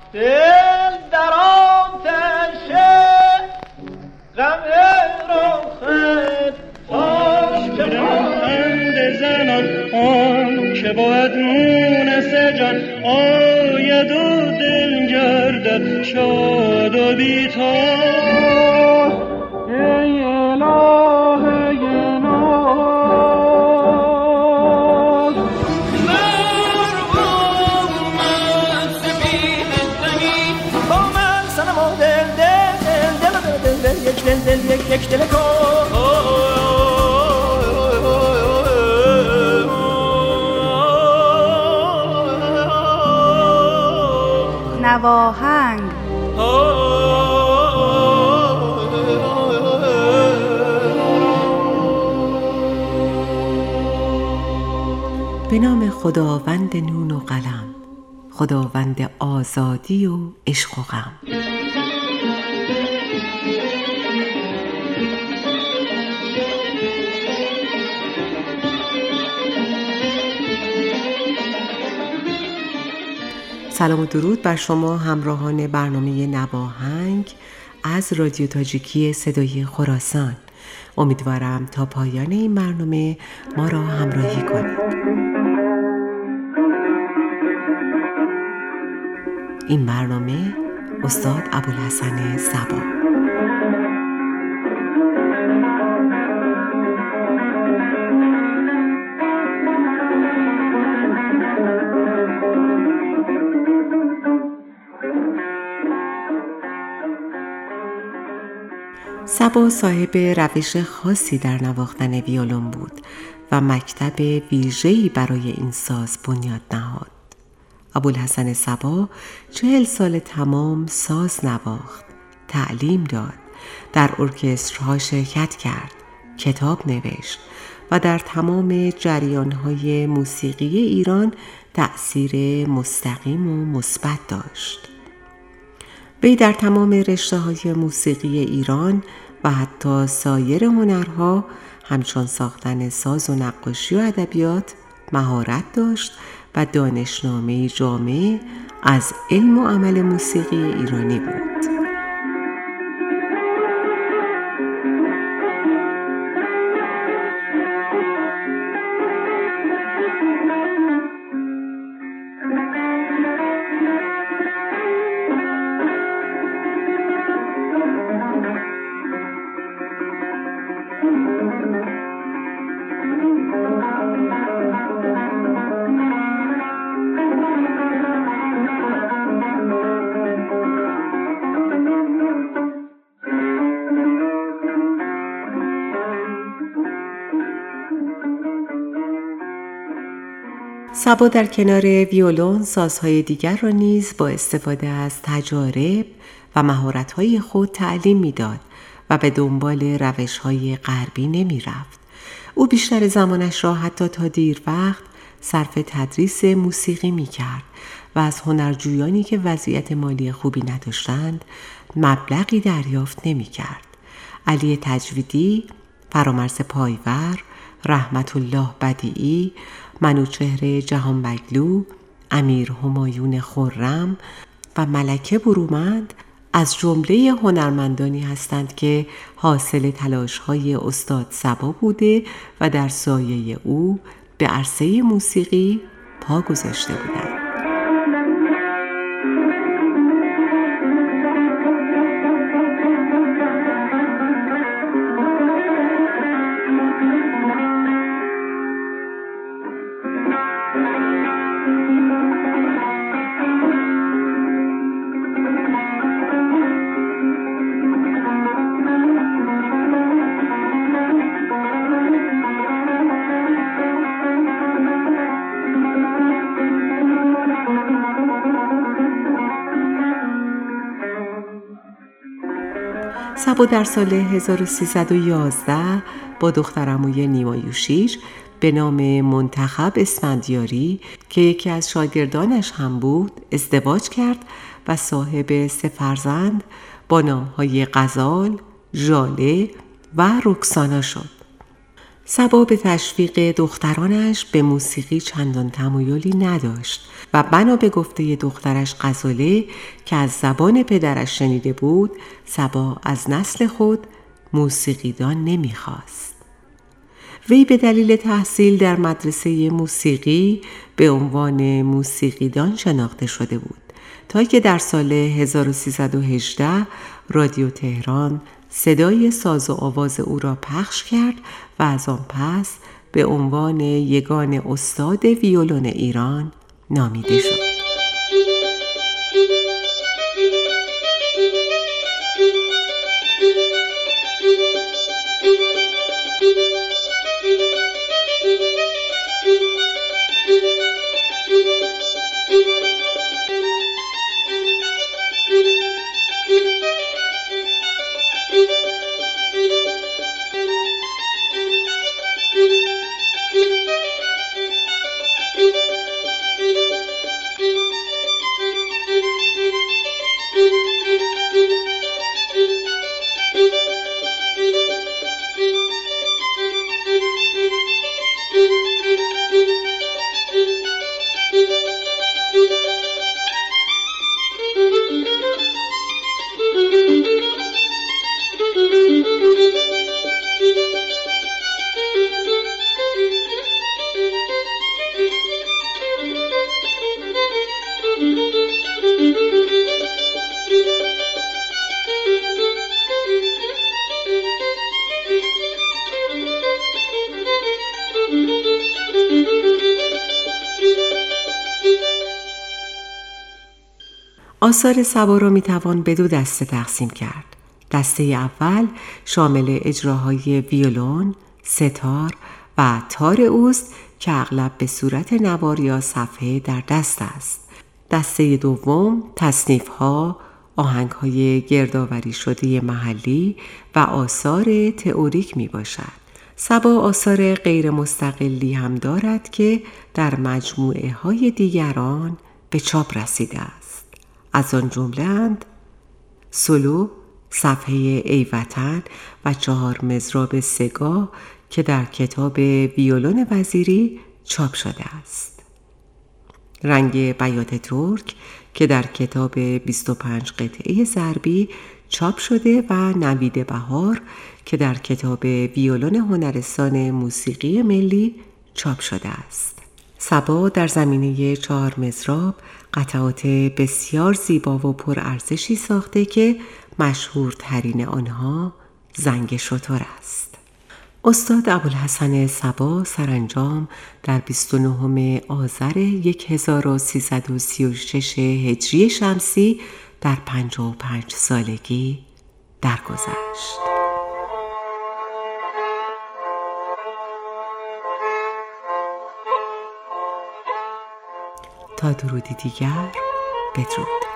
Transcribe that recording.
دل در آتش غم رخت تاش که بند زنان آن که باید مونس جان آید و دل گردد شاد و بی‌تاب. ای الهه یک دل نواهنگ. به نام خداوند نون و قلم، خداوند آزادی و عشق و غم. سلام و درود بر شما همراهان برنامه نواهنگ از رادیو تاجیکی صدای خراسان. امیدوارم تا پایان این برنامه ما را همراهی کنید. این برنامه استاد ابوالحسن صبا. صبا صاحب روش خاصی در نواختن ویولن بود و مکتب ویژه‌ای برای این ساز بنیاد نهاد. ابوالحسن صبا 40 سال تمام ساز نواخت، تعلیم داد، در ارکسترها شرکت کرد، کتاب نوشت و در تمام جریان‌های موسیقی ایران تأثیر مستقیم و مثبت داشت. وی در تمام رشته‌های موسیقی ایران و حتی سایر هنرها همچون ساختن ساز و نقاشی و ادبیات مهارت داشت و دانشنامه‌ای جامع از علم و عمل موسیقی ایرانی بود. صبا در کنار ویولن سازهای دیگر را نیز با استفاده از تجارب و مهارت‌های خود تعلیم می‌داد و به دنبال روش‌های غربی نمی‌رفت. او بیشتر زمانش را حتی تا دیر وقت صرف تدریس موسیقی می‌کرد و از هنرجویانی که وضعیت مالی خوبی نداشتند مبلغی دریافت نمی‌کرد. علی تجویدی، فرامرز پایور، رحمت الله بدیعی، منوچهر جهانبگلو، امیر همایون خرم و ملکه برومند از جمله هنرمندانی هستند که حاصل تلاش‌های استاد صبا بوده و در سایه او به عرصه موسیقی پا گذاشته بودند. صبا در سال 1311 با دخترعموی نیما یوشیج به نام منتخب اسفندیاری که یکی از شاگردانش هم بود ازدواج کرد و صاحب 3 فرزند با نامهای غزال، ژاله و رکسانا شد. صبا به تشویق دخترانش به موسیقی چندان تمایلی نداشت و بنا به گفته دخترش غزاله که از زبان پدرش شنیده بود، صبا از نسل خود موسیقیدان نمیخواست. وی به دلیل تحصیل در مدرسه موسیقی به عنوان موسیقیدان شناخته شده بود تا که در سال 1318 رادیو تهران صدای ساز و آواز او را پخش کرد و از آن پس به عنوان یگان استاد ویولون ایران نامیده شد. آثار صبا را میتوان به دو دسته تقسیم کرد. دسته اول شامل اجراهای ویولون، ستار و تار اوست که اغلب به صورت نوار یا صفحه در دست است. دسته دوم تصنیف‌ها، آهنگ‌های گردآوری شده محلی و آثار تئوریک میباشد. صبا آثار غیر مستقلی هم دارد که در مجموعه‌های دیگران به چاپ رسیده است. از آن جمله‌اند سولو، صفحه ای وطن و 4 مضراب سگاه که در کتاب ویولون وزیری چاپ شده است. رنگ بیات ترک که در کتاب 25 قطعه ضربی چاپ شده و نوید بهار که در کتاب ویولون هنرستان موسیقی ملی چاپ شده است. صبا در زمینه 4 مضراب قطعات بسیار زیبا و پرارزشی ساخته که مشهورترین آنها زنگ شتر است. استاد ابوالحسن صبا سرانجام در 29 آذر 1336 هجری شمسی در 55 سالگی درگذشت. تا درودی دیگر، بدرود.